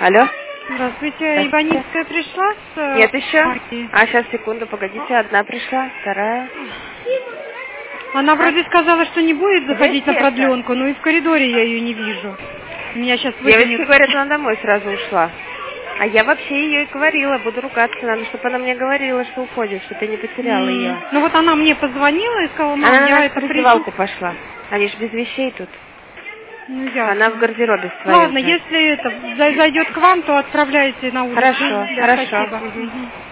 Алло? Здравствуйте, Иваницкая пришла с... Нет еще? Марией? А, сейчас, секунду, погодите, одна пришла, вторая. Она вроде сказала, что не будет заходить на Где продленку, но и в коридоре я ее не вижу. Меня сейчас Девочки выгонят. говорят, она домой сразу ушла. А я вообще ее и говорила, буду ругаться, надо, чтобы она мне говорила, что уходит, что ты не потеряла ее. Ну вот она мне позвонила и сказала, мам, Она я на это приду. раздевалку пошла. Они ж без вещей тут. Ну, ясно. Она в гардеробе своем. Ладно, если это зайдет к вам, то отправляйте на улицу. Хорошо, Да, хорошо. спасибо. Угу. Мгм.